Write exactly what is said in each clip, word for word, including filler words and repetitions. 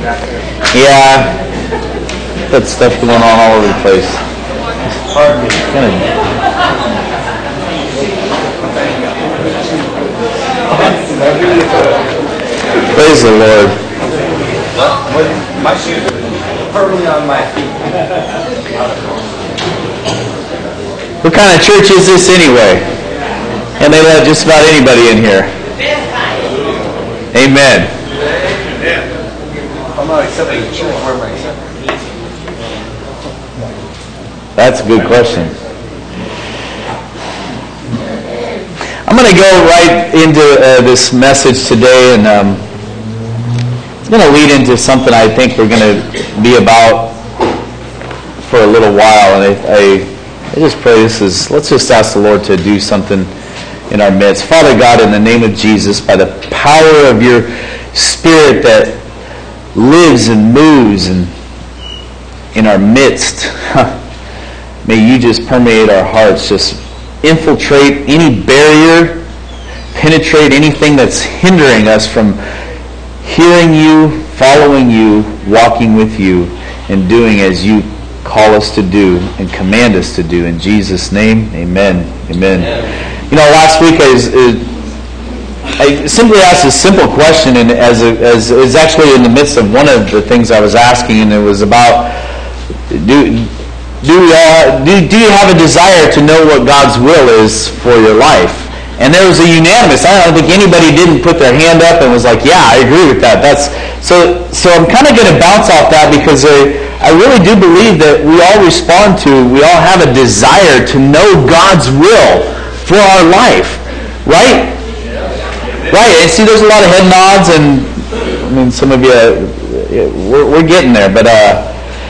Yeah, that stuff going on all over the place. Kind of. Praise the Lord. My shoes are firmly on my feet. What kind of church is this anyway? And they let just about anybody in here. Amen. I'm not accepting the church where am I accepting? That's a good question. I'm going to go right into uh, this message today, and um, it's going to lead into something I think we're going to be about for a little while. And I, I, I just pray this is, let's just ask the Lord to do something in our midst. Father God, in the name of Jesus, by the power of your Spirit that lives and moves and in our midst, may you just permeate our hearts, just infiltrate any barrier, penetrate anything that's hindering us from hearing you, following you, walking with you, and doing as you call us to do and command us to do. In Jesus' name, amen. Amen. Amen. You know, last week I, was, I simply asked a simple question, and as a, as is actually in the midst of one of the things I was asking, and it was about do. Do, we all, do, do you have a desire to know what God's will is for your life? And there was a unanimous. I don't think anybody didn't put their hand up and was like, yeah, I agree with that. That's So so I'm kind of going to bounce off that because I, I really do believe that we all respond to, we all have a desire to know God's will for our life. Right? Right. And see, there's a lot of head nods, and I mean, some of you, we're, we're getting there. But, uh,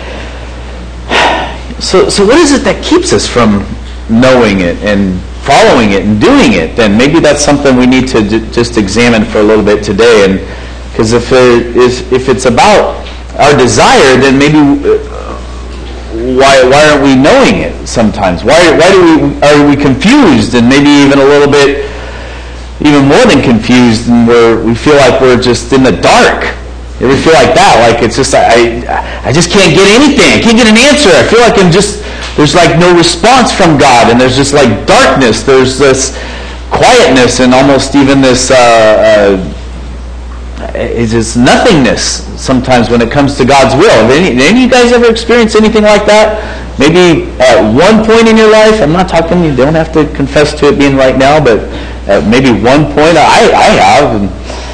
So, so what is it that keeps us from knowing it and following it and doing it? Then maybe that's something we need to d- just examine for a little bit today. And because if it is, if it's about our desire, then maybe uh, why why aren't we knowing it sometimes? Why why do we are we confused and maybe even a little bit, even more than confused, and where we feel like we're just in the dark? You ever feel like that? Like it's just, I I just can't get anything. I can't get an answer. I feel like I'm just, there's like no response from God. And there's just like darkness. There's this quietness and almost even this, uh, uh, it's just nothingness sometimes when it comes to God's will. Have any, any of you guys ever experienced anything like that? Maybe at one point in your life, I'm not talking, you don't have to confess to it being right now, but at maybe one point, I, I have. And,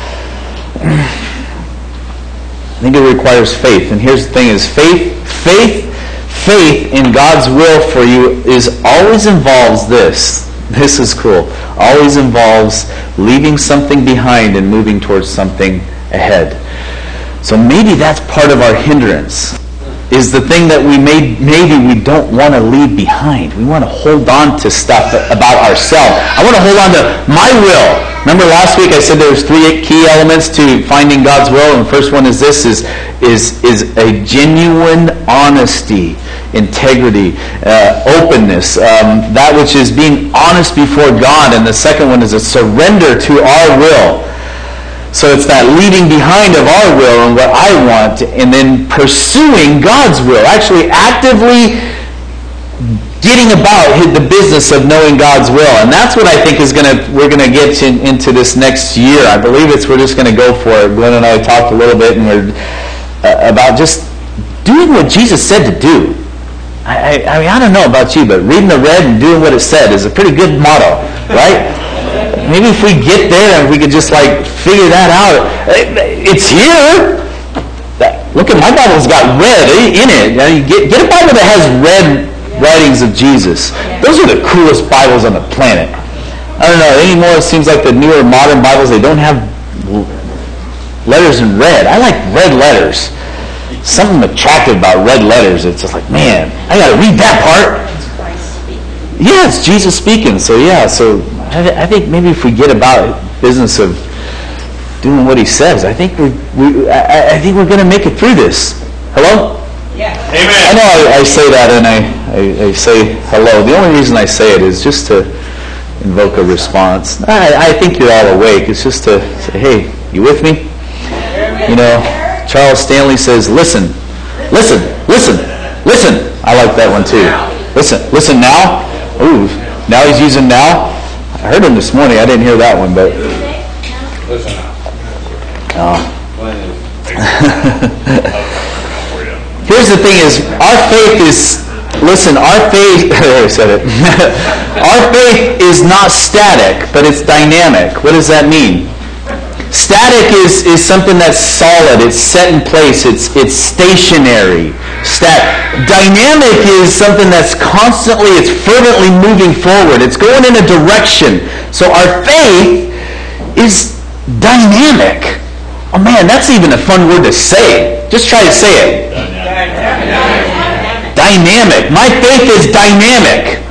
I think it requires faith. And here's the thing is faith, faith, faith in God's will for you is always involves this. This is cool. Always involves leaving something behind and moving towards something ahead. So maybe that's part of our hindrance. Is the thing that we may, maybe we don't want to leave behind. We want to hold on to stuff about ourselves. I want to hold on to my will. Remember last week I said there's three key elements to finding God's will, and the first one is this, is is is a genuine honesty, integrity, uh, openness, um, that which is being honest before God, and the second one is a surrender to our will. So it's that leaving behind of our will and what I want, and then pursuing God's will, actually actively getting about the business of knowing God's will. And that's what I think is going to we're going to get in, into this next year. I believe it's we're just going to go for it. Glenn and I talked a little bit and we're uh, about just doing what Jesus said to do. I, I, I mean, I don't know about you, but reading the red and doing what it said is a pretty good motto, right? Maybe if we get there and we could just like figure that out. It's here. Look at my Bible's got red in it. Get, get a Bible that has red writings of Jesus. Those are the coolest Bibles on the planet. I don't know, anymore it seems like the newer modern Bibles, they don't have letters in red. I like red letters. Something attractive about red letters. It's just like, man, I got to read that part. Yeah, it's Jesus speaking. So yeah, so I, th- I think maybe if we get about business of doing what he says, I think we, we I, I think we're going to make it through this. Hello? Yeah. Amen. I know I, I say that and I, I, I say hello. The only reason I say it is just to invoke a response. I, I think you're all awake. It's just to say, hey, you with me? You know, Charles Stanley says, listen, listen, listen, listen. I like that one too. Listen, listen now. Ooh, now he's using now. I heard him this morning. I didn't hear that one, but. Listen now. Oh. Here's the thing is, our faith is, listen, our faith, I said it. Our faith is not static, but it's dynamic. What does that mean? Static is, is something that's solid. It's set in place. It's it's stationary. Stat. Dynamic is something that's constantly, it's fervently moving forward. It's going in a direction. So our faith is dynamic. Oh man, that's even a fun word to say. Just try to say it. Dynamic. Dynamic. My faith is dynamic.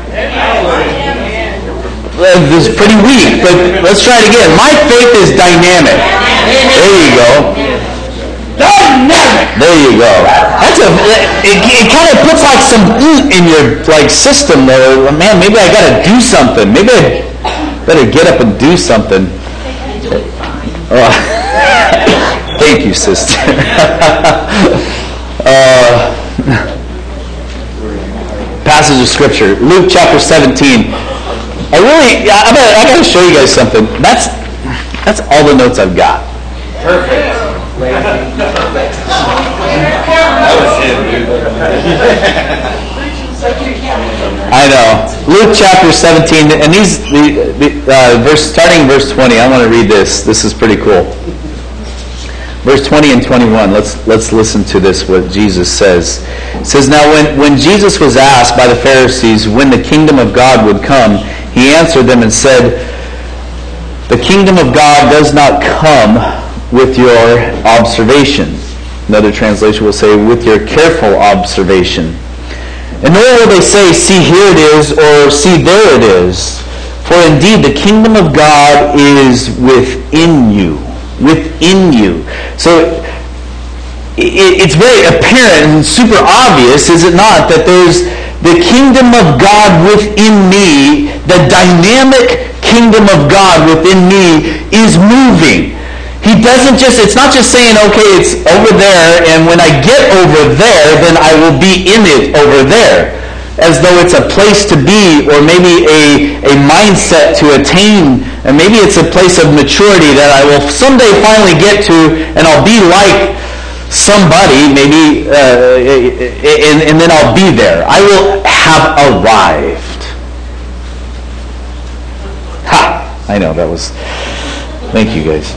This is pretty weak, but let's try it again. My faith is dynamic. There you go. Dynamic. There you go. That's a. It, it kind of puts like some oomph in your like system. There, man. Maybe I got to do something. Maybe I better get up and do something. Oh. Thank you, sister. uh, passage of scripture, Luke chapter seventeen. I really, I gotta, I gotta show you guys something. That's that's all the notes I've got. Perfect. That was him, dude. I know. Luke chapter seventeen, and these, the, the uh, verse starting verse twenty. I want to read this. This is pretty cool. Verse twenty and twenty-one. Let's let's listen to this. What Jesus says. It says, now when when Jesus was asked by the Pharisees when the kingdom of God would come, he answered them and said, the kingdom of God does not come with your observation. Another translation will say, with your careful observation. And nor will they say, see, here it is, or see, there it is. For indeed, the kingdom of God is within you. Within you. So it's very apparent and super obvious, is it not, that there's the kingdom of God within me, the dynamic kingdom of God within me is moving. He doesn't just, it's not just saying, okay, it's over there, and when I get over there, then I will be in it over there. As though it's a place to be, or maybe a, a mindset to attain, and maybe it's a place of maturity that I will someday finally get to, and I'll be like somebody, maybe, uh, and, and then I'll be there. I will have arrived. Ha! I know, that was, thank you guys.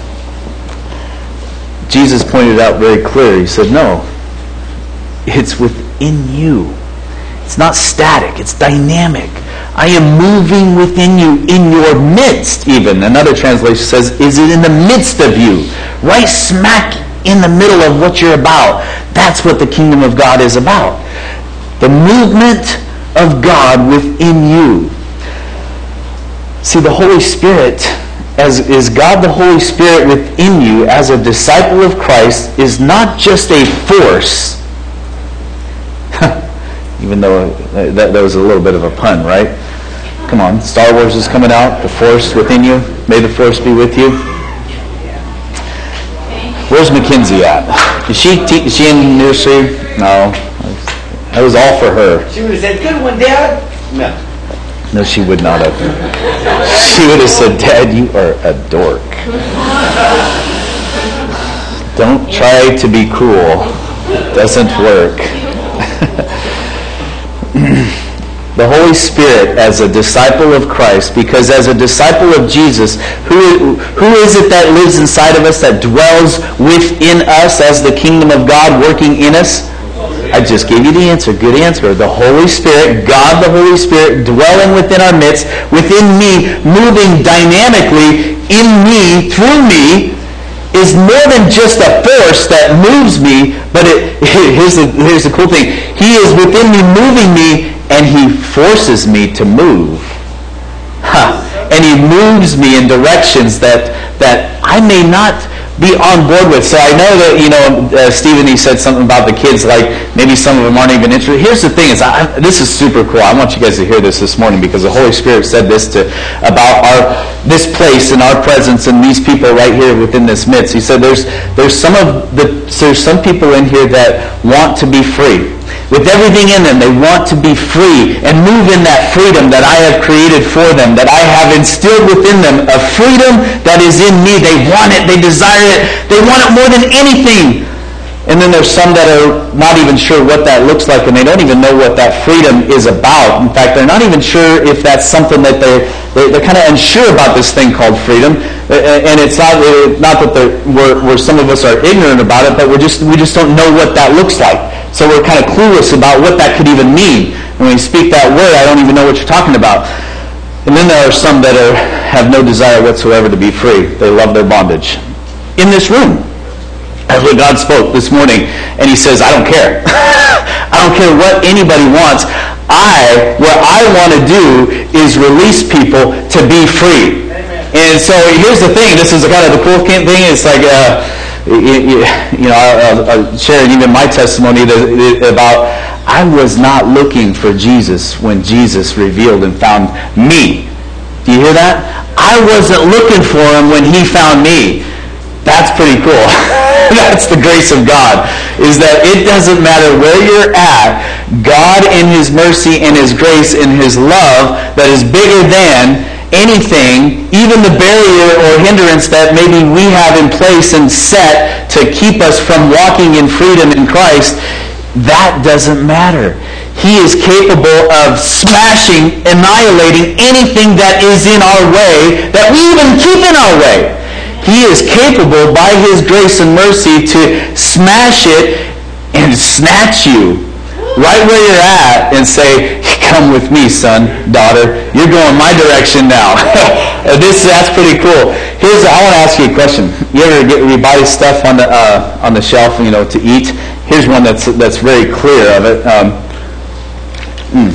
Jesus pointed out very clear. He said, no, it's within you. It's not static. It's dynamic. I am moving within you, in your midst even. Another translation says, is it in the midst of you? Right smack in the middle of what you're about. That's what the kingdom of God is about. The movement of God within you. See, the Holy Spirit, as is God the Holy Spirit within you as a disciple of Christ, is not just a force. Even though that, that was a little bit of a pun, right? Come on, Star Wars is coming out. The Force within you. May the Force be with you. Where's Mackenzie at? Is she te- is she in nursery? No. That was all for her. She would have said, good one, Dad. No. No, she would not have. She would have said, Dad, you are a dork. Don't try to be cool. It doesn't work. The Holy Spirit as a disciple of Christ, because as a disciple of Jesus, who, who is it that lives inside of us, that dwells within us as the kingdom of God working in us? I just gave you the answer. Good answer. The Holy Spirit, God the Holy Spirit, dwelling within our midst, within me, moving dynamically in me, through me, is more than just a force that moves me, but it, here's, the, here's the cool thing. He is within me, moving me, and he forces me to move. Huh. And he moves me in directions that, that I may not be on board with. So I know that, you know, uh, Stephen, he said something about the kids, like maybe some of them aren't even interested. Here's the thing, is I, this is super cool. I want you guys to hear this this morning, because the Holy Spirit said this to about our this place and our presence and these people right here within this midst. He said there's there's some of the there's some people in here that want to be free. With everything in them, they want to be free and move in that freedom that I have created for them, that I have instilled within them, a freedom that is in me. They want it, they desire it, they want it more than anything. And then there's some that are not even sure what that looks like, and they don't even know what that freedom is about. In fact, they're not even sure if that's something that they're, they're kind of unsure about, this thing called freedom. And it's not not that we're, we're some of us are ignorant about it, but we're just we just don't know what that looks like. So we're kind of clueless about what that could even mean. When we speak that word, I don't even know what you're talking about. And then there are some that are, have no desire whatsoever to be free. They love their bondage. In this room, that's what God spoke this morning, and he says, I don't care. I don't care what anybody wants. I, what I want to do is release people to be free. Amen. And so here's the thing. This is kind of the cool thing. It's like, uh, you, you know, I'll, I'll share even my testimony about I was not looking for Jesus when Jesus revealed and found me. Do you hear that? I wasn't looking for him when he found me. That's pretty cool. That's the grace of God, is that it doesn't matter where you're at, God in his mercy and his grace and his love that is bigger than anything, even the barrier or hindrance that maybe we have in place and set to keep us from walking in freedom in Christ, that doesn't matter. He is capable of smashing, annihilating anything that is in our way, that we even keep in our way. He is capable, by his grace and mercy, to smash it and snatch you right where you're at and say, come with me, son, daughter. You're going my direction now. this That's pretty cool. Here's, I want to ask you a question. You ever get, you buy stuff on the uh, on the shelf, you know, to eat? Here's one that's that's very clear of it. Um, mm.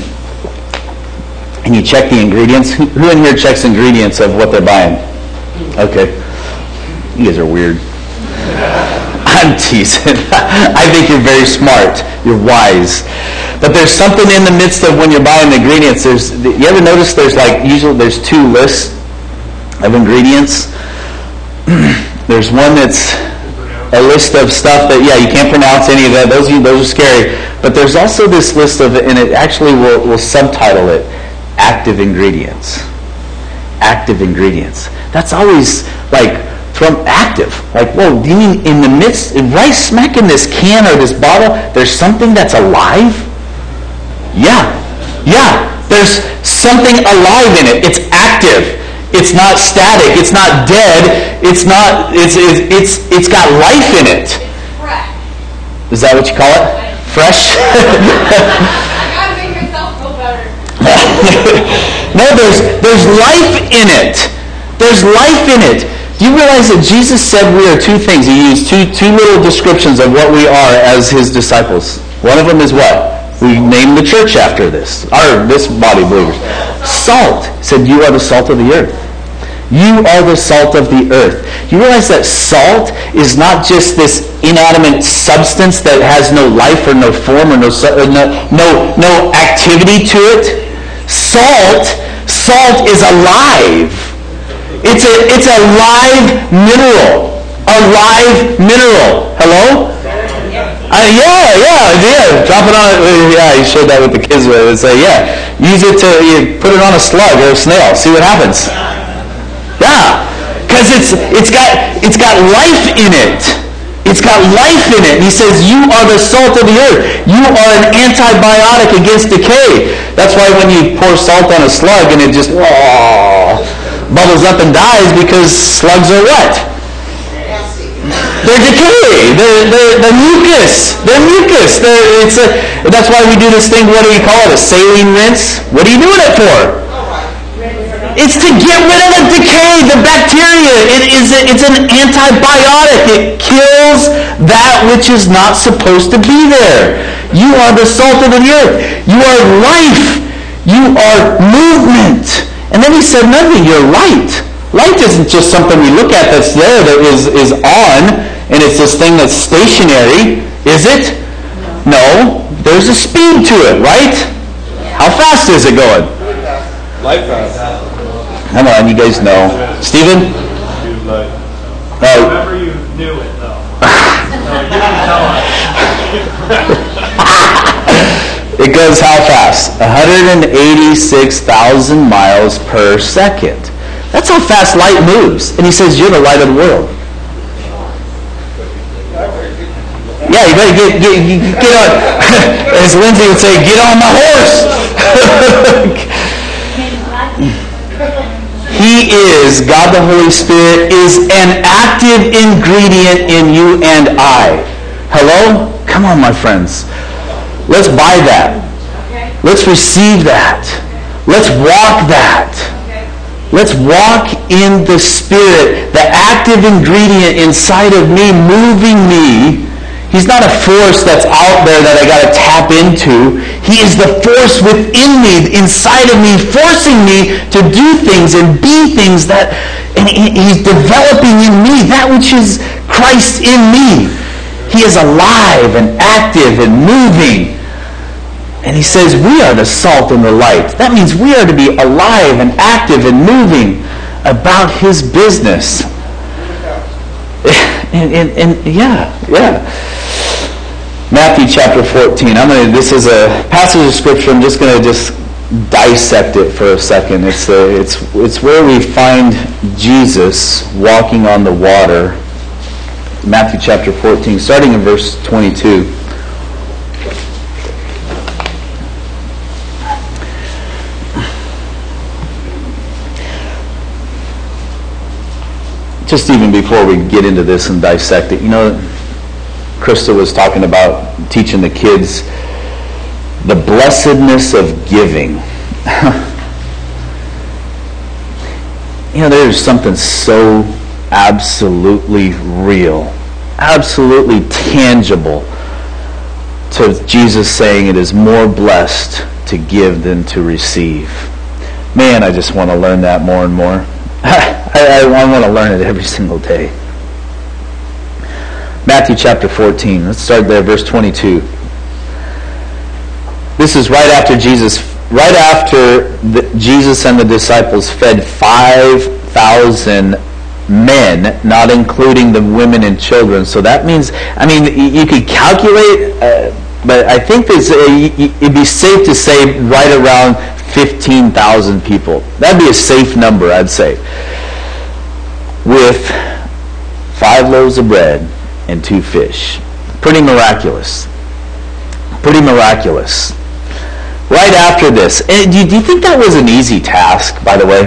And you check the ingredients. Who in here checks ingredients of what they're buying? Okay. You guys are weird. I'm teasing. I think you're very smart. You're wise. But there's something in the midst of when you're buying the ingredients. There's, you ever notice there's like, usually there's two lists of ingredients? There's one that's a list of stuff that, yeah, you can't pronounce any of that. Those, those are scary. But there's also this list of, and it actually will, will subtitle it, active ingredients. Active ingredients. That's always like, from active. Like, whoa, do you mean in the midst, right smack in this can or this bottle, there's something that's alive? Yeah. Yeah. There's something alive in it. It's active. It's not static. It's not dead. It's not, it's, it's, it's, it's got life in it. Fresh. Is that what you call it? Fresh? I gotta make myself feel better. No, there's, there's life in it. There's life in it. Do you realize that Jesus said we are two things? He used two two little descriptions of what we are as his disciples. One of them is what? We named the church after this, or this body of believers. Salt. He said, you are the salt of the earth. You are the salt of the earth. You realize that salt is not just this inanimate substance that has no life or no form or no no no, no activity to it? Salt, salt is alive. It's a it's a live mineral. A live mineral. Hello? Uh, yeah, yeah, yeah. Drop it on. Yeah, you showed that with the kids. It's like, yeah, use it to you put it on a slug or a snail. See what happens. Yeah, because it's it's got it's got life in it. It's got life in it. And he says, you are the salt of the earth. You are an antibiotic against decay. That's why when you pour salt on a slug and it just oh, bubbles up and dies, because slugs are what? They're decay. They're, they're, they're mucus. They're mucus. They're, it's a, that's why we do this thing, what do you call it, a saline rinse? What are you doing it for? It's to get rid of the decay, the bacteria. It is a, it's an antibiotic. It kills that which is not supposed to be there. You are the salt of the earth. You are life. You are movement. And then he said, nothing, you're light. Light isn't just something we look at that's there that is, is on, and it's this thing that's stationary, is it? No. There's a speed to it, right? How fast is it going? Light fast. Come on, you guys know. Stephen? I remember you knew it, though. So you didn't tell us. It goes how fast? one hundred eighty-six thousand miles per second. That's how fast light moves. And he says, you're the light of the world. Yeah, you better get, get, get on. As Lindsay would say, get on my horse. He is, God the Holy Spirit, is an active ingredient in you and I. Hello? Come on, my friends. Let's buy that. Let's receive that. Let's walk that. Let's walk in the Spirit, the active ingredient inside of me, moving me. He's not a force that's out there that I got to tap into. He is the force within me, inside of me, forcing me to do things and be things that, and he's developing in me that which is Christ in me. He is alive and active and moving. And he says, we are the salt and the light. That means we are to be alive and active and moving about his business. And, and, and yeah, yeah. Matthew chapter fourteen. I'm gonna. This is a passage of scripture. I'm just going to just dissect it for a second. It's a, it's it's where we find Jesus walking on the water. Matthew chapter fourteen, starting in verse twenty-two. Just even before we get into this and dissect it, you know, Krista was talking about teaching the kids the blessedness of giving. You know, there's something so absolutely real, absolutely tangible to Jesus saying it is more blessed to give than to receive. Man, I just want to learn that more and more. I, I, I want to learn it every single day. Matthew chapter fourteen. Let's start there, verse twenty-two. This is right after Jesus, right after the, Jesus and the disciples fed five thousand men, not including the women and children. So that means, I mean, you, you could calculate, uh, but I think this, uh, it'd be safe to say right around fifteen thousand people. That'd be a safe number, I'd say. With five loaves of bread and two fish. Pretty miraculous. Pretty miraculous. Right after this. And do you, do you think that was an easy task, by the way?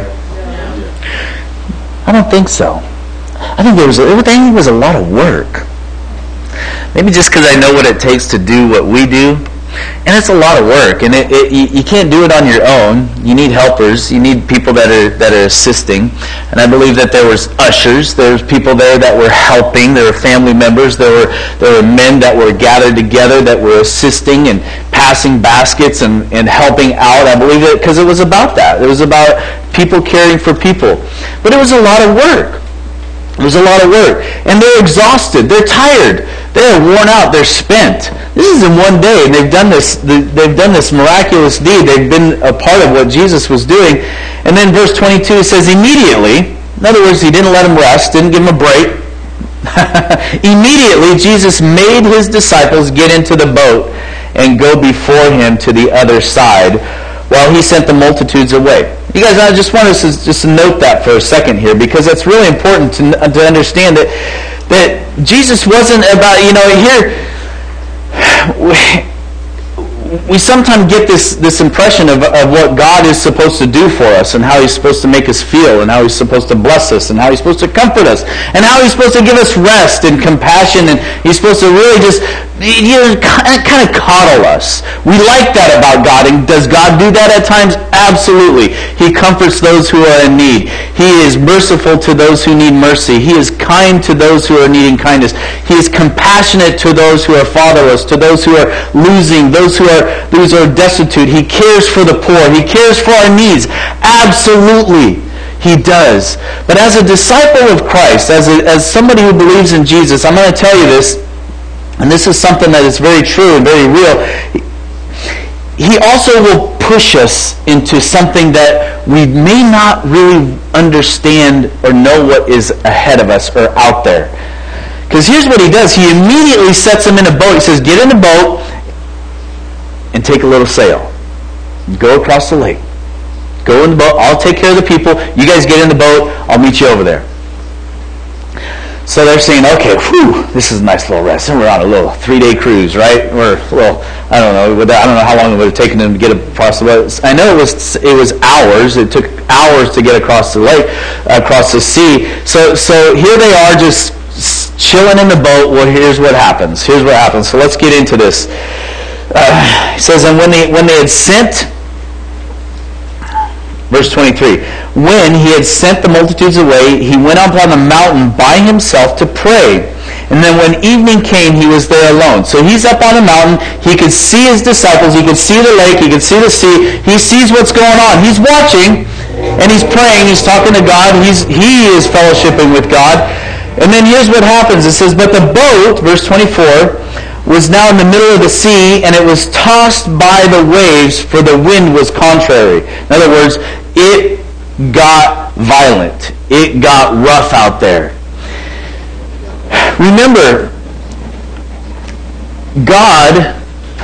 I don't think so. I think there was a, I think it was a lot of work. Maybe just because I know what it takes to do what we do. And it's a lot of work, and it, it, you, you can't do it on your own. You need helpers. You need people that are that are assisting. And I believe that there was ushers. There was people there that were helping. There were family members. There were there were men that were gathered together that were assisting and passing baskets and, and helping out. I believe it because it was about that. It was about people caring for people. But it was a lot of work. It was a lot of work. And they're exhausted. They're tired. They're worn out. They're spent. This is in one day, and they've done this. They've done this miraculous deed. They've been a part of what Jesus was doing. And then verse twenty-two says, immediately, in other words, he didn't let them rest, didn't give them a break. Immediately, Jesus made his disciples get into the boat and go before him to the other side, while he sent the multitudes away. You guys, I just want us to just note that for a second here, because it's really important to, to understand that that Jesus wasn't about, you know, here, we, we sometimes get this, this impression of, of what God is supposed to do for us and how he's supposed to make us feel and how he's supposed to bless us and how he's supposed to comfort us and how he's supposed to give us rest and compassion, and he's supposed to really just, you know, kind of coddle us. We like that about God. And does God do that at times? Absolutely. He comforts those who are in need. He is merciful to those who need mercy. He is kind to those who are needing kindness. He is compassionate to those who are fatherless, to those who are losing, those who are those who are destitute. He cares for the poor. He cares for our needs. Absolutely. He does. But as a disciple of Christ, as, a, as somebody who believes in Jesus, I'm going to tell you this, and this is something that is very true and very real. He also will push us into something that we may not really understand or know what is ahead of us or out there. Because here's what he does. He immediately sets them in a boat. He says, get in the boat and take a little sail. Go across the lake. Go in the boat. I'll take care of the people. You guys get in the boat. I'll meet you over there. So they're saying, okay, whew, this is a nice little rest. And we're on a little three-day cruise, right? We're, well, I don't know. I don't know how long it would have taken them to get across the boat. I know it was it was hours. It took hours to get across the lake, across the sea. So so here they are, just chilling in the boat. Well, here's what happens. Here's what happens. So let's get into this. Uh, it says, and when they when they had sent. Verse twenty-three, when he had sent the multitudes away, he went up on the mountain by himself to pray. And then when evening came, he was there alone. So he's up on the mountain. He could see his disciples. He could see the lake. He could see the sea. He sees what's going on. He's watching, and he's praying. He's talking to God. He's He is fellowshipping with God. And then here's what happens. It says, but the boat, verse twenty-four, was now in the middle of the sea, and it was tossed by the waves, for the wind was contrary. In other words, it got violent. It got rough out there. Remember, God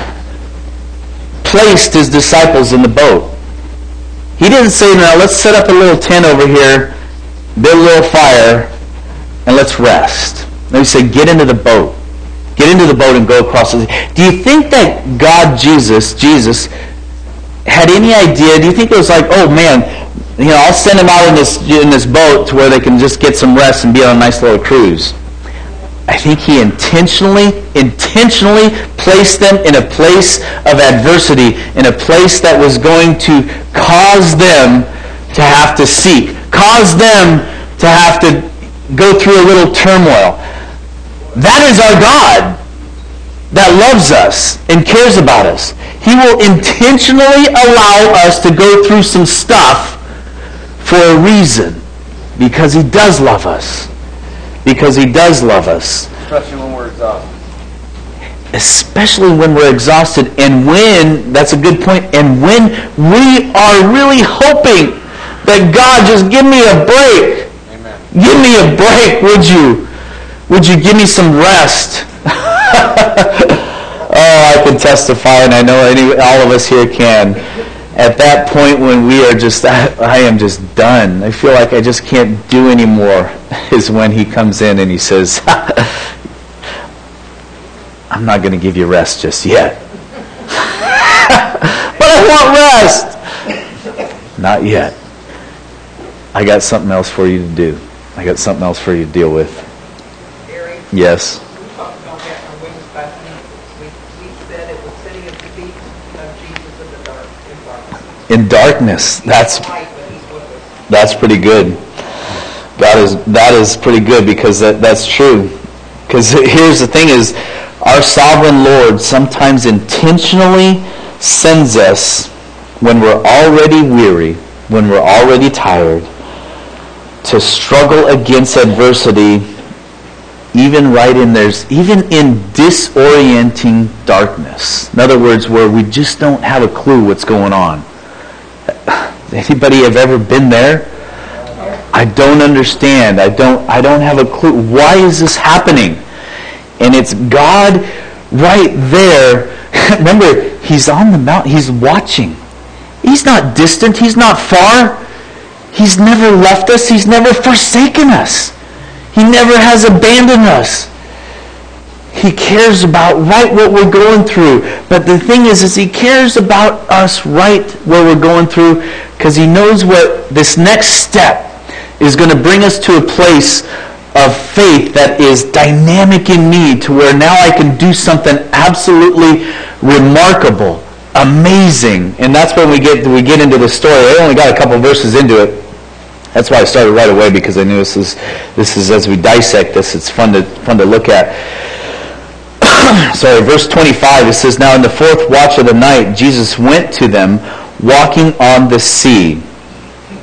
placed his disciples in the boat. He didn't say, now let's set up a little tent over here, build a little fire, and let's rest. No, he said, get into the boat. Get into the boat and go across the sea. Do you think that God, Jesus, Jesus, had any idea? Do you think it was like, oh man, you know, I'll send them out in this in this boat to where they can just get some rest and be on a nice little cruise? I think he intentionally, intentionally placed them in a place of adversity, in a place that was going to cause them to have to seek, cause them to have to go through a little turmoil. That is our God that loves us and cares about us. He will intentionally allow us to go through some stuff for a reason, because he does love us. Because he does love us. Especially when we're exhausted. Especially when we're exhausted, and when, that's a good point, and when we are really hoping that God, just give me a break. Amen. Give me a break, would you? Would you give me some rest? Oh, I can testify, and I know any, all of us here can. At that point when we are just, I, I am just done. I feel like I just can't do anymore, is when he comes in and he says, I'm not going to give you rest just yet. But I want rest. Not yet. I got something else for you to do. I got something else for you to deal with. Gary, Yes. we talked about that in our wings back then. We, we said it was sitting at the feet of Jesus in the dark, in darkness. In darkness. That's Light, but he's with us. that's pretty good. That is that is pretty good, because that, that's true. Because here's the thing is, our sovereign Lord sometimes intentionally sends us when we're already weary, when we're already tired, to struggle against adversity, even right in there's even in disorienting darkness. In other words, where we just don't have a clue what's going on. Anybody have ever been there? I don't understand. I don't I don't have a clue. Why is this happening? And it's God right there. Remember, he's on the mountain. He's watching. He's not distant. He's not far. He's never left us. He's never forsaken us. He never has abandoned us. He cares about right what we're going through. But the thing is, is he cares about us right where we're going through, because he knows what this next step is going to bring us to a place of faith that is dynamic in me, to where now I can do something absolutely remarkable, amazing. And that's when we get we get into the story. I only got a couple verses into it. That's why I started right away, because I knew this is this is as we dissect this, it's fun to fun to look at. Sorry, verse twenty-five, it says, now in the fourth watch of the night, Jesus went to them walking on the sea.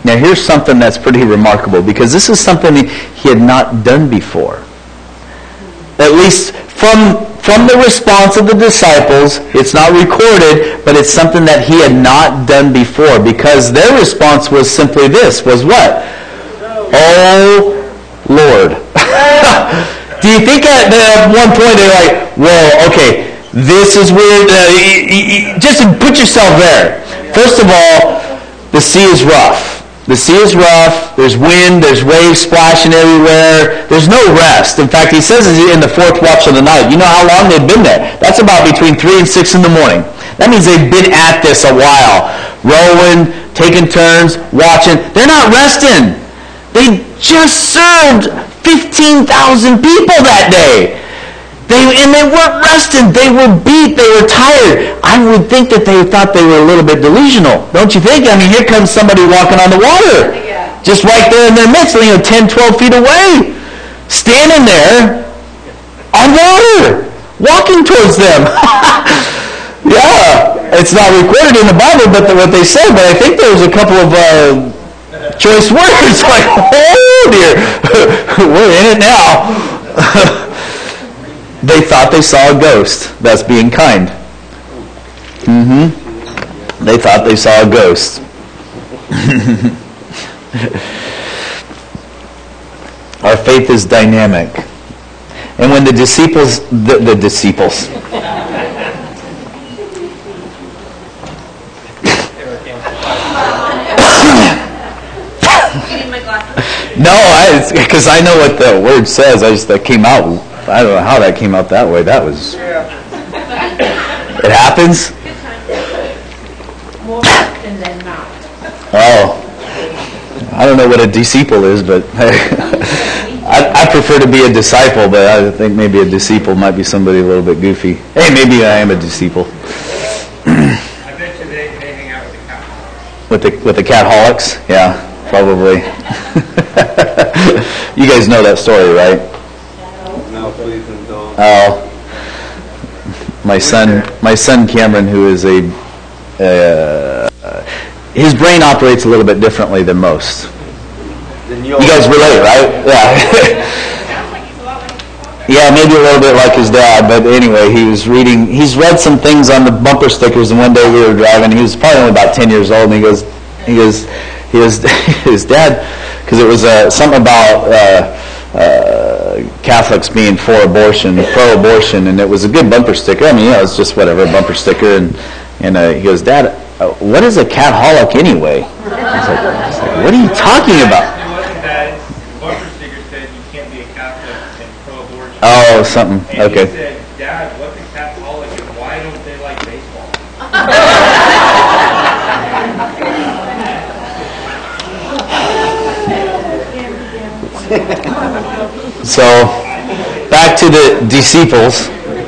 Now here's something that's pretty remarkable, because this is something he had not done before. At least from, from the response of the disciples, it's not recorded, but it's something that he had not done before, because their response was simply this, was what? Oh, Lord. Do you think at, at one point they're like, well, okay, this is weird. Uh, y- y- just put yourself there. First of all, the sea is rough. The sea is rough. There's wind. There's waves splashing everywhere. There's no rest. In fact, he says in the fourth watch of the night, you know how long they've been there? That's about between three and six in the morning. That means they've been at this a while. Rowing, taking turns, watching. They're not resting. They just served fifteen thousand people that day. They, and they weren't rested. They were beat. They were tired. I would think that they thought they were a little bit delusional. Don't you think? I mean, here comes somebody walking on the water. Yeah. Just right there in their midst, you know, ten, twelve feet away. Standing there on water. Walking towards them. Yeah. It's not recorded in the Bible, but the, what they said. But I think there was a couple of uh, choice words. Like, oh dear. We're in it now. They thought they saw a ghost. That's being kind. Mm-hmm. They thought they saw a ghost. Our faith is dynamic. And when the disciples, the, the disciples, no, because I, I know what the word says. I just, that came out. I don't know how that came out that way. That was... It happens? More often than not. Oh. I don't know what a disciple is, but I, I prefer to be a disciple, but I think maybe a disciple might be somebody a little bit goofy. Hey, maybe I am a disciple. I bet you they, they hang out with the cat. With the, with the catholics? Yeah, probably. You guys know that story, right? No, please indulge. Oh, my son, my son Cameron, who is a, uh, his brain operates a little bit differently than most. Then You guys relate, right? Yeah. Yeah, maybe a little bit like his dad, but anyway, he was reading, he's read some things on the bumper stickers, and one day we were driving, he was probably only about ten years old, and he goes, he goes, he goes, his dad, because it was uh, something about uh, uh, Catholics being for abortion, pro-abortion, and it was a good bumper sticker. I mean, you know, it's just whatever, a bumper sticker, and and uh, he goes, Dad, uh, what is a catholic anyway? I was like, I was like, what are you talking about? It wasn't that. The bumper sticker said you can't be a Catholic and pro-abortion. Oh, something. And Okay. he said, Dad, what's a Catholic and why don't they like baseball? So, back to the disciples.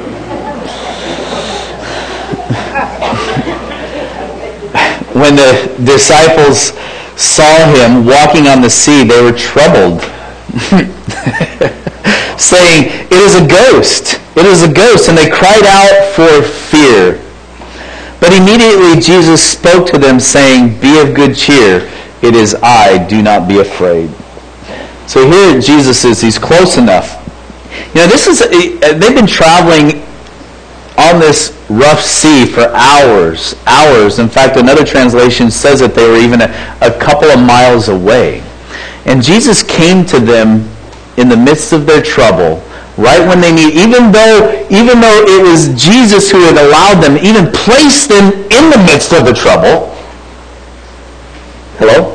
When the disciples saw him walking on the sea, they were troubled, saying, "It is a ghost! It is a ghost!" And they cried out for fear. But immediately Jesus spoke to them, saying, "Be of good cheer. It is I. Do not be afraid." So here Jesus is. He's close enough. You know, this is. They've been traveling on this rough sea for hours, hours. In fact, another translation says that they were even a, a couple of miles away. And Jesus came to them in the midst of their trouble, right when they need, even though, even though it was Jesus who had allowed them, even placed them in the midst of the trouble. Hello?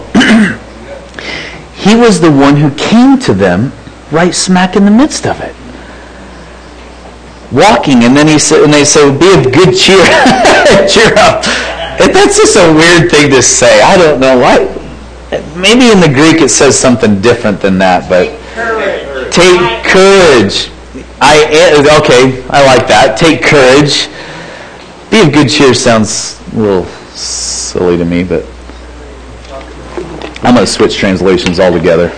He was the one who came to them right smack in the midst of it. Walking, and then he said, and they said, "Be of good cheer." Cheer up. And that's just a weird thing to say. I don't know why. Maybe in the Greek it says something different than that, but Courage. take courage. I okay, I like that. Take courage. Be of good cheer sounds a little silly to me, but I'm going to switch translations altogether.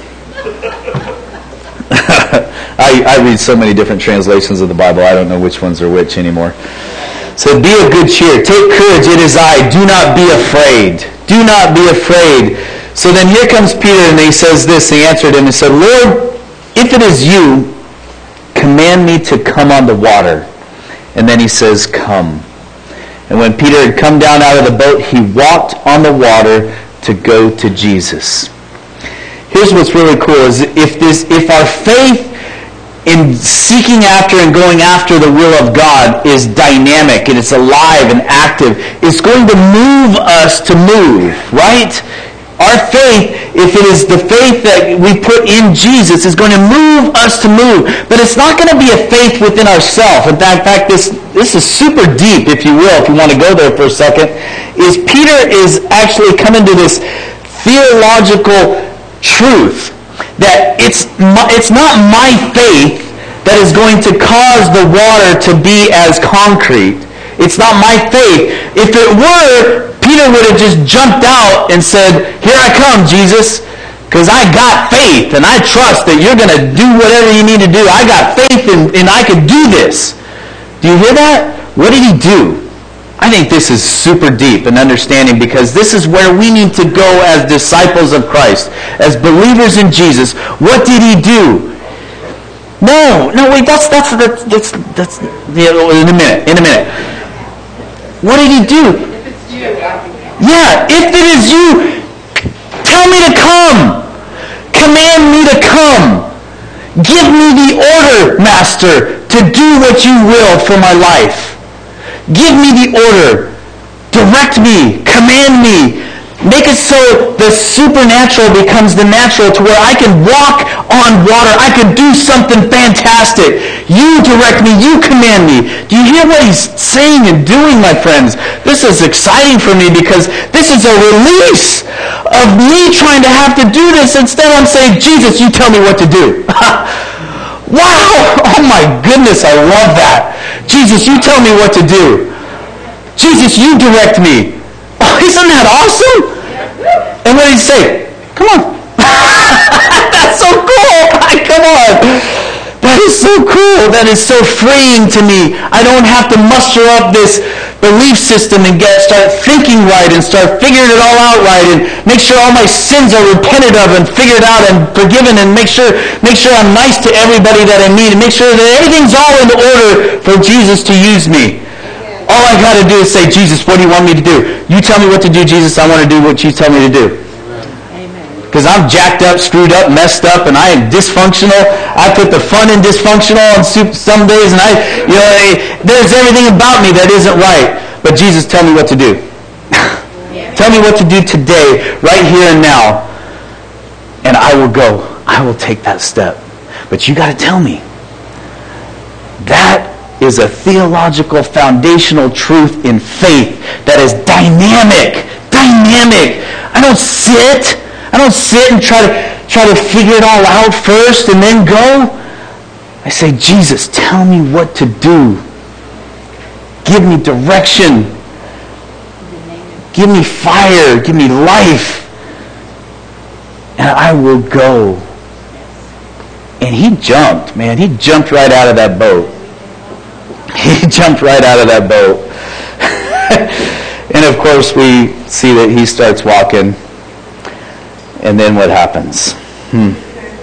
I, I read so many different translations of the Bible, I don't know which ones are which anymore. So be of good cheer. Take courage, it is I. Do not be afraid. Do not be afraid. So then here comes Peter, and he says this. He answered him and said, Lord, if it is you, command me to come on the water. And then he says, come. And when Peter had come down out of the boat, he walked on the water to go to Jesus. Here's what's really cool is if this, if our faith in seeking after and going after the will of God is dynamic and it's alive and active, it's going to move us to move, right? Our faith, if it is the faith that we put in Jesus, is going to move us to move. But it's not going to be a faith within ourselves. In fact, in fact this, this is super deep, if you will, if you want to go there for a second, is Peter is actually coming to this theological truth that it's, it's not my faith that is going to cause the water to be as concrete. It's not my faith. If it were, Peter would have just jumped out and said, here I come, Jesus, because I got faith and I trust that you're going to do whatever you need to do. I got faith and, and I can do this. Do you hear that? What did he do? I think this is super deep in understanding because this is where we need to go as disciples of Christ, as believers in Jesus. What did he do? No, no, wait, that's, that's, that's, that's, that's yeah, in a minute, in a minute. What did he do? If it's you, I can. Yeah, if it is you, tell me to come. Command me to come. Give me the order, Master, to do what you will for my life. Give me the order. Direct me. Command me. Make it so the supernatural becomes the natural to where I can walk on water. I can do something fantastic. You direct me. You command me. Do you hear what he's saying and doing, my friends? This is exciting for me because this is a release of me trying to have to do this. Instead, I'm saying, Jesus, you tell me what to do. Wow! Oh my goodness, I love that. Jesus, you tell me what to do. Jesus, you direct me. Oh, isn't that awesome? And what did he say? Come on. That's so cool. Come on. That is so cool. That is so freeing to me. I don't have to muster up this belief system and get start thinking right and start figuring it all out right and make sure all my sins are repented of and figured out and forgiven and make sure make sure I'm nice to everybody that I meet and make sure that everything's all in order for Jesus to use me. All I got to do is say, Jesus, what do you want me to do? You tell me what to do, Jesus. I want to do what you tell me to do. Because I'm jacked up, screwed up, messed up, and I am dysfunctional. I put the fun in dysfunctional on some days, and I, you know, there's everything about me that isn't right. But Jesus, tell me what to do. Tell me what to do today, right here and now, and I will go. I will take that step. But you got to tell me. That is a theological foundational truth in faith that is dynamic. Dynamic. I don't sit. I don't sit and try to try to figure it all out first and then go. I say, Jesus, tell me what to do. Give me direction. Give me fire. Give me life. And I will go. And he jumped, man. He jumped right out of that boat. He jumped right out of that boat. And of course we see that he starts walking. And then what happens? Hmm.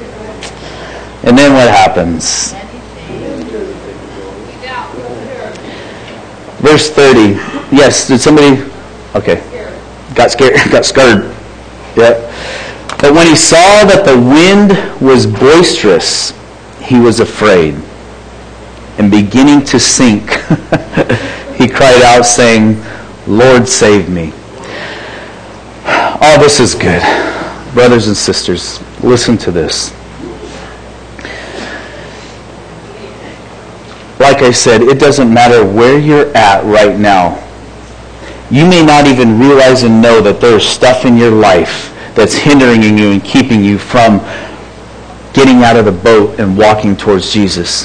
And then what happens? Verse thirty. Yes, did somebody? Okay. Got scared. Got scared. Yeah. But when he saw that the wind was boisterous, he was afraid. And beginning to sink, he cried out, saying, Lord, save me. Oh, this is good. Brothers and sisters, listen to this. Like I said, it doesn't matter where you're at right now. You may not even realize and know that there's stuff in your life that's hindering you and keeping you from getting out of the boat and walking towards Jesus.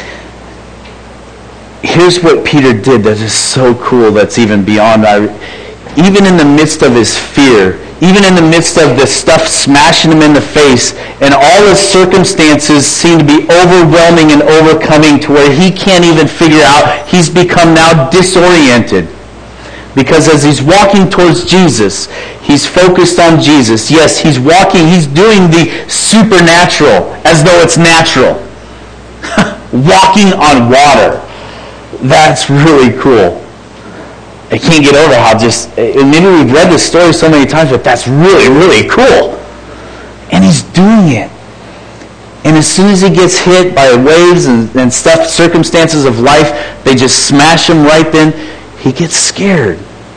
Here's what Peter did that is so cool, that's even beyond our... Even in the midst of his fear, even in the midst of the stuff smashing him in the face, and all his circumstances seem to be overwhelming and overcoming to where he can't even figure out, he's become now disoriented. Because as he's walking towards Jesus, he's focused on Jesus. Yes, he's walking, he's doing the supernatural as though it's natural. Walking on water. That's really cool. I can't get over how just, maybe we've read this story so many times, but that's really, really cool. And he's doing it. And as soon as he gets hit by waves and, and stuff, circumstances of life, they just smash him right then. He gets scared.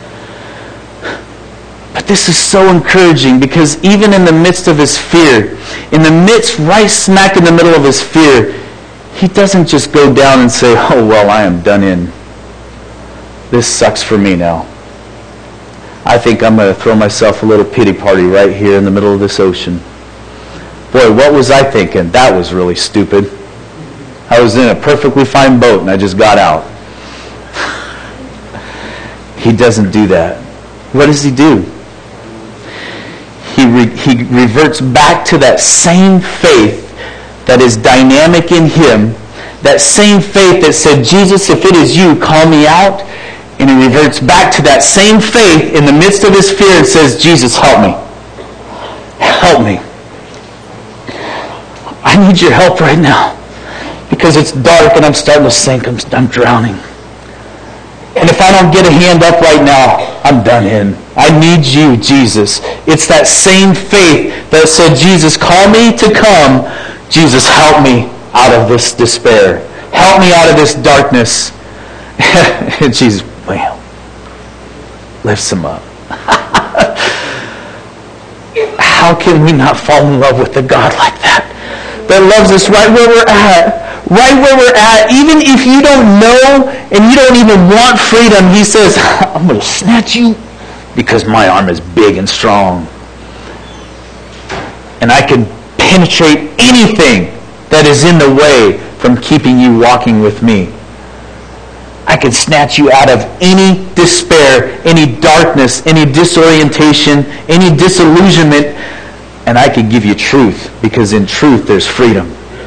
But this is so encouraging because even in the midst of his fear, in the midst, right smack in the middle of his fear, he doesn't just go down and say, oh, well, I am done in. This sucks for me now. I think I'm going to throw myself a little pity party right here in the middle of this ocean. Boy, what was I thinking? That was really stupid. I was in a perfectly fine boat and I just got out. He doesn't do that. What does he do? He, re- he reverts back to that same faith that is dynamic in him, that same faith that said, Jesus, if it is you, call me out. And he reverts back to that same faith in the midst of his fear and says, Jesus, help me. Help me. I need your help right now because it's dark and I'm starting to sink. I'm, I'm drowning. And if I don't get a hand up right now, I'm done in. I need you, Jesus. It's that same faith that said, Jesus, call me to come. Jesus, help me out of this despair. Help me out of this darkness. And Jesus, well, lifts him up. How can we not fall in love with a God like that? That loves us right where we're at. Right where we're at. Even if you don't know and you don't even want freedom, he says, I'm going to snatch you because my arm is big and strong. And I can penetrate anything that is in the way from keeping you walking with me. I can snatch you out of any despair, any darkness, any disorientation, any disillusionment, and I can give you truth, because in truth there's freedom.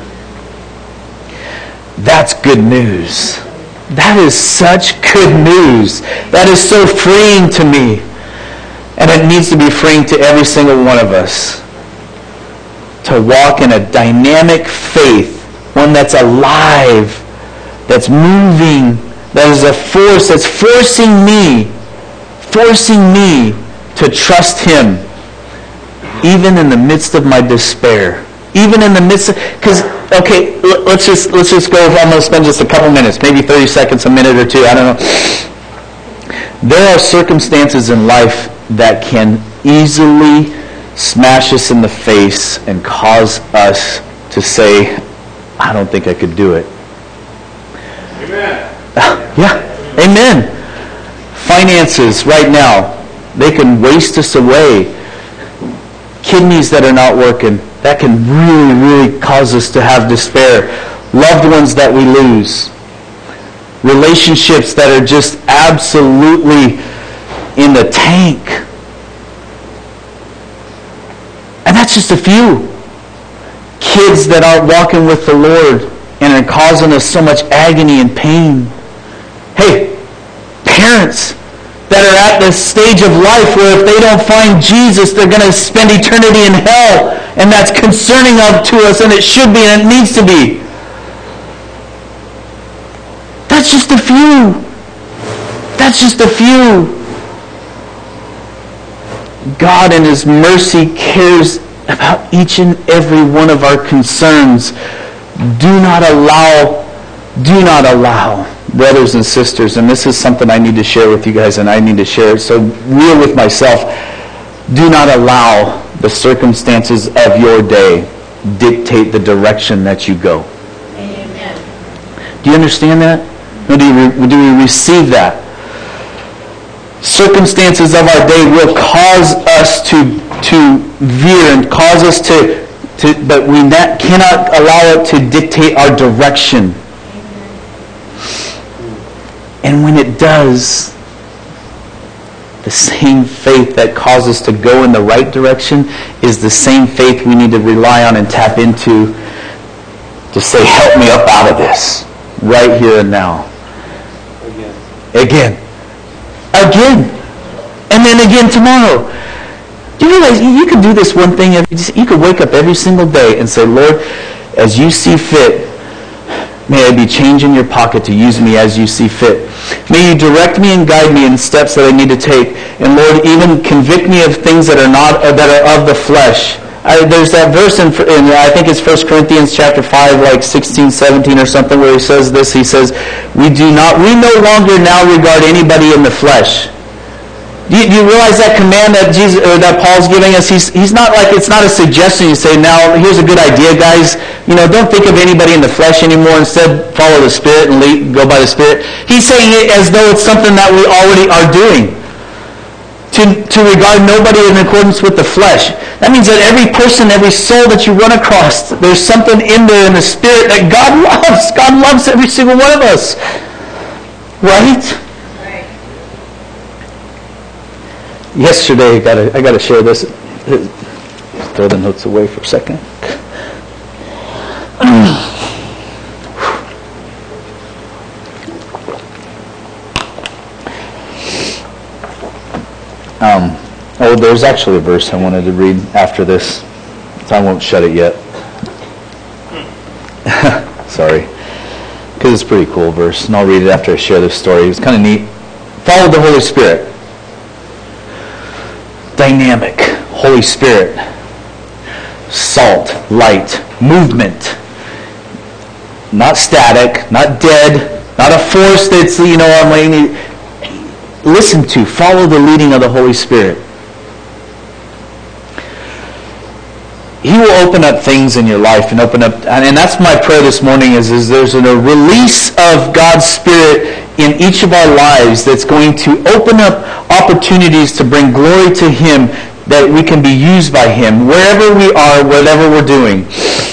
That's good news. That is such good news. That is so freeing to me. And it needs to be freeing to every single one of us. To walk in a dynamic faith, one that's alive, that's moving, that is a force that's forcing me, forcing me to trust him, even in the midst of my despair. Even in the midst of, because, okay, let's just, let's just go, I'm going to spend just a couple minutes, maybe thirty seconds, a minute or two, I don't know. There are circumstances in life that can easily smash us in the face and cause us to say, I don't think I could do it. Amen. Yeah, amen. Finances right now, they can waste us away. Kidneys that are not working, that can really, really cause us to have despair. Loved ones that we lose. Relationships that are just absolutely in the tank. And that's just a few. Kids that aren't walking with the Lord and are causing us so much agony and pain. Hey, parents that are at this stage of life where if they don't find Jesus, they're going to spend eternity in hell. And that's concerning of to us, and it should be, and it needs to be. That's just a few. That's just a few. God in his mercy cares about each and every one of our concerns. Do not allow, do not allow, brothers and sisters, and this is something I need to share with you guys, and I need to share it so real with myself. Do not allow the circumstances of your day dictate the direction that you go. Amen. Do you understand that? Or do, you, do we receive that? Circumstances of our day will cause us to, to veer and cause us to, to but we not, cannot allow it to dictate our direction. And when it does, the same faith that causes us to go in the right direction is the same faith we need to rely on and tap into to say, help me up out of this, right here and now. Again. Again. again, and then again tomorrow. Do you realize you could do this one thing, every, you could wake up every single day and say, Lord, as you see fit, may I be change in your pocket to use me as you see fit. May you direct me and guide me in steps that I need to take. And Lord, even convict me of things that are not uh, that are of the flesh. I, there's that verse in, in I think it's First Corinthians chapter five, like sixteen, seventeen or something, where he says this. He says, "We do not, we no longer now regard anybody in the flesh." Do you, do you realize that command that Jesus or that Paul's giving us? He's he's not like it's not a suggestion. You say, now here's a good idea, guys. You know, don't think of anybody in the flesh anymore. Instead, follow the Spirit and lead, go by the Spirit. He's saying it as though it's something that we already are doing. To to regard nobody in accordance with the flesh. That means that every person, every soul that you run across, there's something in there in the Spirit that God loves. God loves every single one of us, right? Yesterday, I gotta, I gotta share this. Throw the notes away for a second. Um, oh, there's actually a verse I wanted to read after this, so I won't shut it yet. Sorry. Because it's a pretty cool verse, and I'll read it after I share this story. It's kind of neat. Follow the Holy Spirit. Dynamic, Holy Spirit, salt, light, movement, not static, not dead, not a force that's, you know, I'm waiting. Listen to, follow the leading of the Holy Spirit. He will open up things in your life and open up, and that's my prayer this morning is, is there's a release of God's Spirit in each of our lives that's going to open up opportunities to bring glory to Him, that we can be used by Him wherever we are, whatever we're doing.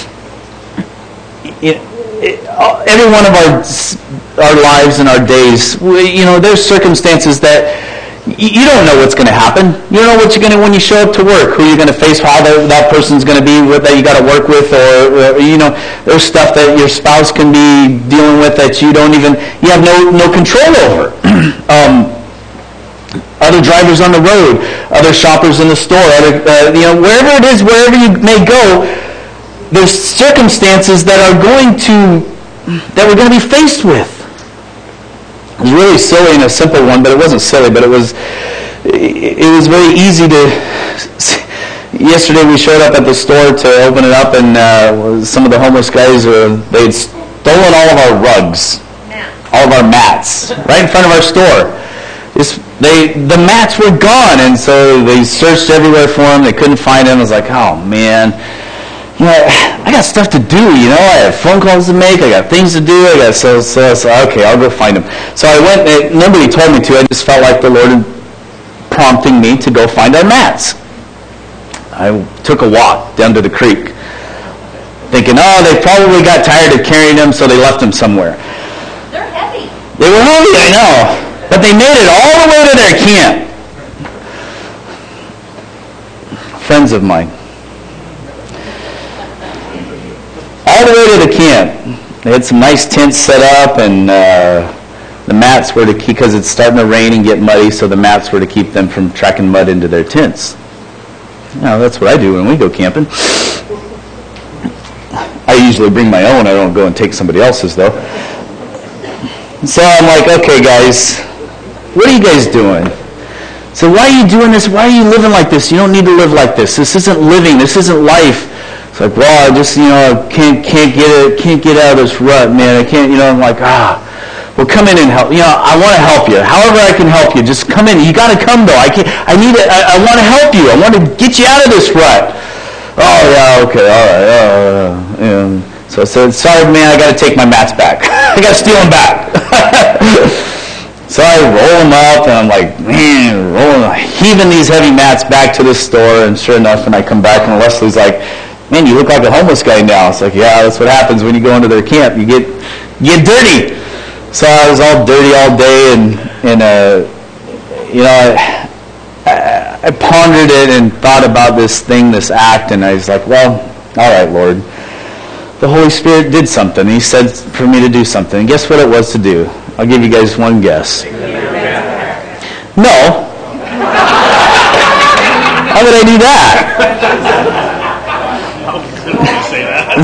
It, it, every one of our our lives and our days, we, you know, there's circumstances that you don't know what's going to happen. You don't know what you're going to when you show up to work, who you're going to face, how that, that person's going to be with, that you got to work with, or, or you know, there's stuff that your spouse can be dealing with that you don't even, you have no no control over. um, other drivers on the road, other shoppers in the store, other, uh, you know, wherever it is, wherever you may go, there's circumstances that are going to, that we're going to be faced with. It was really silly and a simple one, but it wasn't silly, but it was it was very easy to... Yesterday we showed up at the store to open it up, and uh, some of the homeless guys, uh, they had stolen all of our rugs, all of our mats, right in front of our store. Just, they the mats were gone, and so they searched everywhere for them. They couldn't find them. I was like, oh, man. You know, I got stuff to do, you know. I have phone calls to make. I got things to do. I got so, so, so okay, I'll go find them. So I went, and nobody told me to. I just felt like the Lord prompting me to go find our mats. I took a walk down to the creek, thinking, oh, they probably got tired of carrying them, so they left them somewhere. They're heavy. They were heavy, I know. But they made it all the way to their camp. Friends of mine. All the way to the camp. They had some nice tents set up, and uh, the mats were to keep, because it's starting to rain and get muddy, so the mats were to keep them from tracking mud into their tents. Now, that's what I do when we go camping. I usually bring my own. I don't go and take somebody else's, though. So I'm like, okay, guys, what are you guys doing? So why are you doing this? Why are you living like this? You don't need to live like this. This isn't living. This isn't life. It's like, well, I just, you know, can't can't get it, can't get out of this rut, man. I can't, you know. I'm like, ah, well, come in and help. You know, I want to help you. However I can help you, just come in. You got to come though. I can't. I need it. I, I want to help you. I want to get you out of this rut. Oh yeah, okay, all right. Uh, and so I said, sorry, man. I got to take my mats back. I got to steal them back. So I roll them up, and I'm like, man, rolling, heaving these heavy mats back to the store, and sure enough, when I come back, and Leslie's like, man, you look like a homeless guy now. It's like, yeah, that's what happens when you go into their camp. You get you get dirty. So I was all dirty all day, and, and uh, you know, I, I pondered it and thought about this thing, this act, and I was like, well, all right, Lord. The Holy Spirit did something. He said for me to do something. And guess what it was to do? I'll give you guys one guess. No. How would I do that? How could you say that?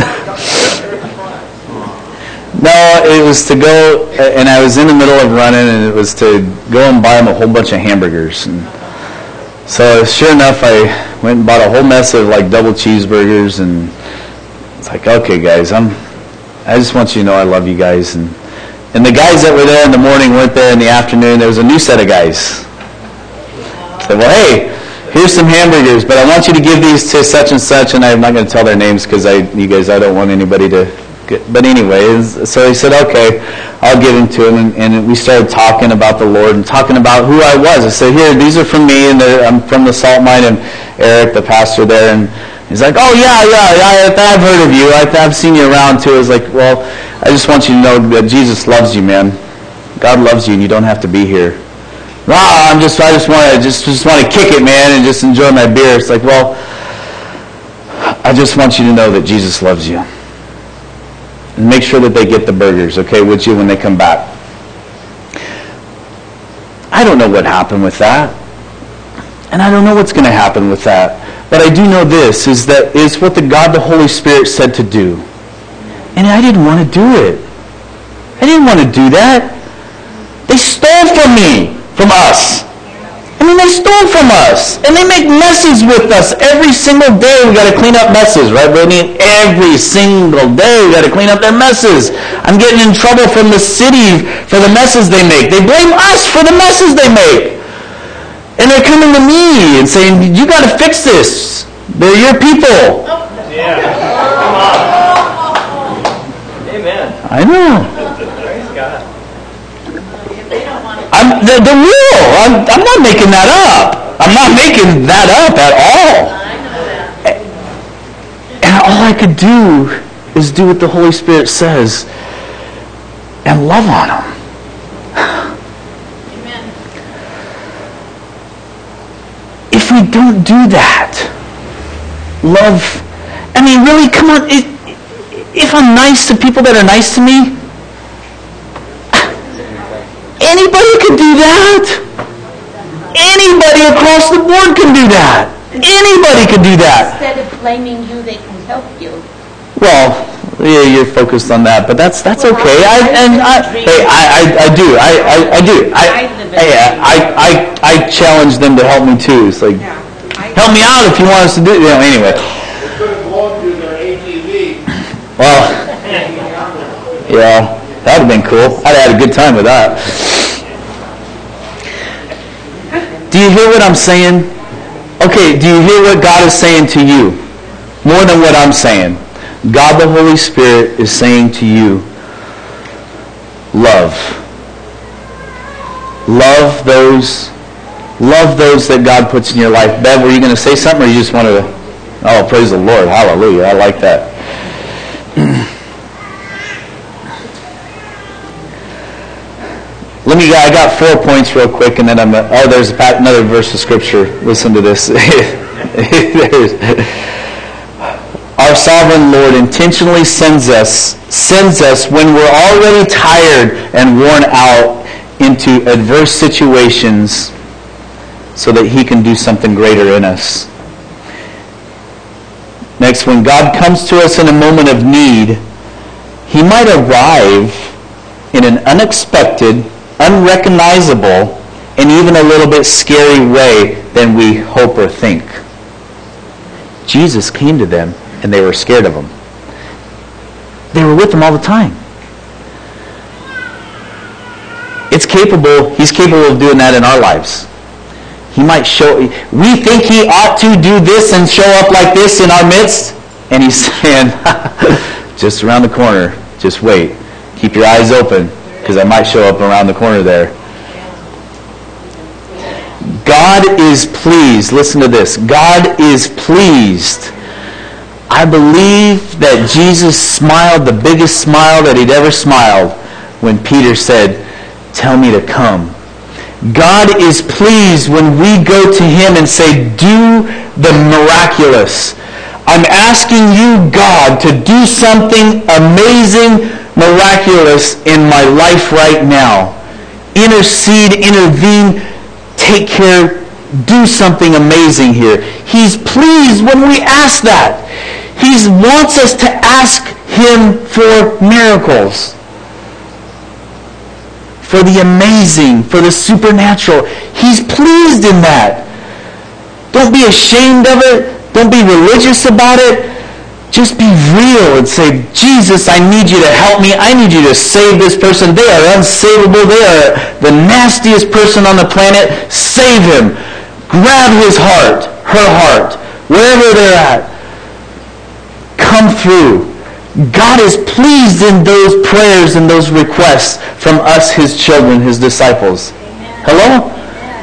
No, it was to go, and I was in the middle of running, and it was to go and buy them a whole bunch of hamburgers. And so sure enough, I went and bought a whole mess of like double cheeseburgers, and it's like, okay, guys, I'm, I just want you to know I love you guys. And and the guys that were there in the morning weren't there in the afternoon. There was a new set of guys. I said, well, hey, here's some hamburgers, but I want you to give these to such and such, and I'm not going to tell their names because I, you guys, I don't want anybody to. But anyways, so he said, okay, I'll give them to him. And, and we started talking about the Lord and talking about who I was. I said, here, these are from me, and I'm from the Salt Mine, and Eric, the pastor there. And he's like, oh, yeah, yeah, yeah, I've heard of you. I've seen you around, too. I was like, well, I just want you to know that Jesus loves you, man. God loves you, and you don't have to be here. Nah, I'm just, I just want to just, just want to kick it, man, and just enjoy my beer. It's like, well, I just want you to know that Jesus loves you. And make sure that they get the burgers, okay, with you when they come back. I don't know what happened with that. And I don't know what's going to happen with that. But I do know this, is that it's what the God, the Holy Spirit said to do. And I didn't want to do it. I didn't want to do that. They stole from me, from us. I mean, they stole from us. And they make messes with us every single day. We got to clean up messes, right, Brittany? Every single day we got to clean up their messes. I'm getting in trouble from the city for the messes they make. They blame us for the messes they make. And they're coming to me and saying, you got to fix this. They're your people. Yeah. Come on. Amen. I know. Praise God. I'm the, the real. I'm, I'm not making that up. I'm not making that up at all. And all I could do is do what the Holy Spirit says and love on them. Amen. If we don't do that, love, I mean, really, come on. It, if I'm nice to people that are nice to me, anybody can do that. Anybody across the board can do that. Anybody can do that. Instead of blaming you, they can help you. Well, yeah, you're focused on that, but that's that's Well, okay. I, I and live I, in a dream. hey, I, I, I do. I, I, I do. I, I live in a yeah, dream. I, I, I challenge them to help me too. It's like, help me out if you want us to do it. You know, anyway. They could have blown through their A T V. Well, yeah, that would have been cool. I'd have had a good time with that. Do you hear what I'm saying? Okay, do you hear what God is saying to you? More than what I'm saying. God the Holy Spirit is saying to you, love. Love those, love those that God puts in your life. Bev, were you going to say something, or you just wanted to? Oh, praise the Lord. Hallelujah. I like that. Let me, I got four points real quick, and then I'm, oh, there's another verse of Scripture. Listen to this. Our sovereign Lord intentionally sends us, sends us when we're already tired and worn out into adverse situations so that He can do something greater in us. Next, when God comes to us in a moment of need, He might arrive in an unexpected, unrecognizable, and even a little bit scary way than we hope or think. Jesus came to them, and they were scared of Him. They were with Him all the time. It's capable, He's capable of doing that in our lives. He might show, we think He ought to do this and show up like this in our midst, and He's saying, just around the corner, just wait. Keep your eyes open, because I might show up around the corner there. God is pleased. Listen to this. God is pleased. I believe that Jesus smiled the biggest smile that He'd ever smiled when Peter said, tell me to come. God is pleased when we go to Him and say, do the miraculous. I'm asking you, God, to do something amazing, miraculous in my life right now. Intercede, intervene, take care, do something amazing here. He's pleased when we ask that. He wants us to ask him for miracles, for the amazing, for the supernatural. He's pleased in that. Don't be ashamed of it. Don't be religious about it. Just be real and say, Jesus, I need you to help me. I need you to save this person. They are unsavable. They are the nastiest person on the planet. Save him. Grab his heart, her heart, wherever they're at. Come through. God is pleased in those prayers and those requests from us, his children, his disciples. Amen. Hello?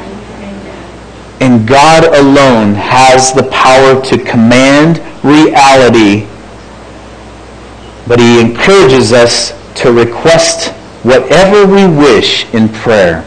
And God alone has the power to command reality, but he encourages us to request whatever we wish in prayer.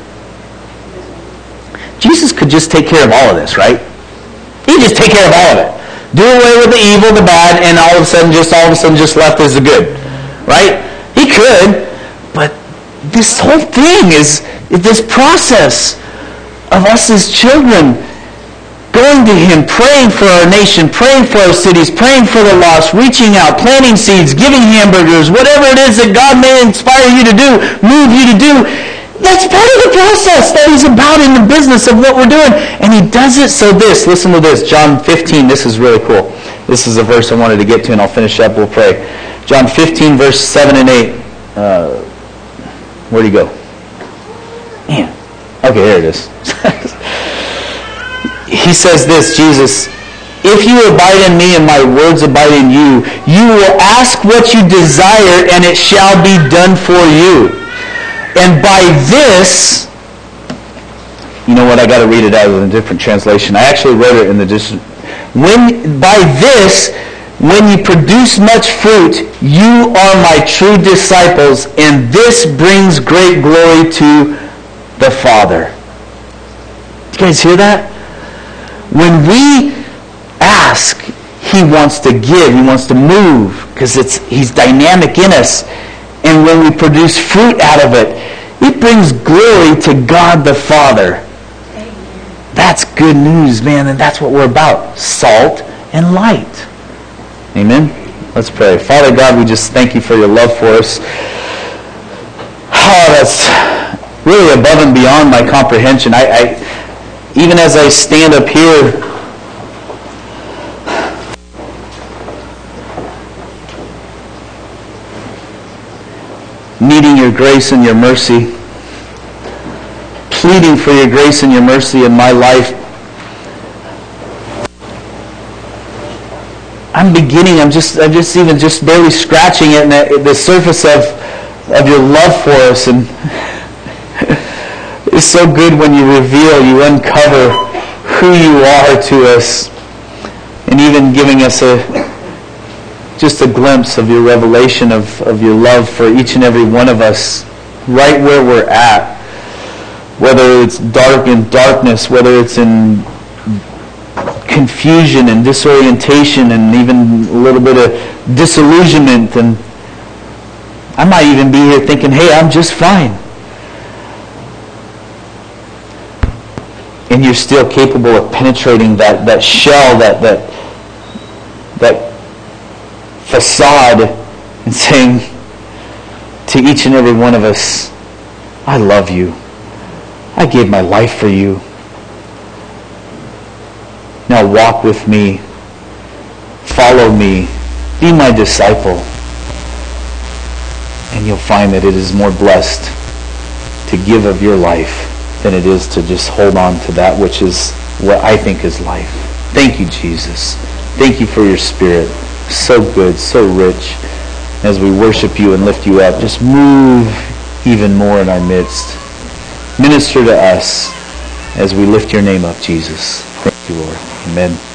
Jesus could just take care of all of this, right? He could just take care of all of it. Do away with the evil, the bad, and all of a sudden just all of a sudden just left as the good. Right? He could, but this whole thing is, is this process of us as children going to him, praying for our nation, praying for our cities, praying for the lost, reaching out, planting seeds, giving hamburgers, whatever it is that God may inspire you to do, move you to do. That's part of the process that he's about in the business of what we're doing. And he does it so this, listen to this, John fifteen, this is really cool. This is a verse I wanted to get to, and I'll finish up, we'll pray. John fifteen, verse seven and eight. Uh, where'd he go? Man. Okay, here it is. He says this, Jesus, if you abide in me and my words abide in you, you will ask what you desire and it shall be done for you. And by this, you know what, I got to read it out of a different translation. I actually wrote it in the different. When, by this, when you produce much fruit, you are my true disciples, and this brings great glory to the Father. You guys hear that? When we ask, he wants to give, he wants to move, because it's he's dynamic in us. And when we produce fruit out of it, it brings glory to God the Father. Amen. That's good news, man, and that's what we're about. Salt and light. Amen? Let's pray. Father God, we just thank you for your love for us. Oh, that's really above and beyond my comprehension. I, I even as I stand up here, needing your grace and your mercy, pleading for your grace and your mercy in my life, I'm beginning, I'm just, I'm just even just barely scratching it, and the surface of, of your love for us. And it's so good when you reveal, you uncover who you are to us, and even giving us a just a glimpse of your revelation of, of your love for each and every one of us, right where we're at. Whether it's dark in darkness, whether it's in confusion and disorientation and even a little bit of disillusionment. And I might even be here thinking, hey, I'm just fine. And you're still capable of penetrating that, that shell, that, that, that facade, and saying to each and every one of us, I love you. I gave my life for you. Now walk with me. Follow me. Be my disciple. And you'll find that it is more blessed to give of your life than it is to just hold on to that which is what I think is life. Thank you, Jesus. Thank you for your Spirit. So good, so rich. As we worship you and lift you up, just move even more in our midst. Minister to us as we lift your name up, Jesus. Thank you, Lord. Amen.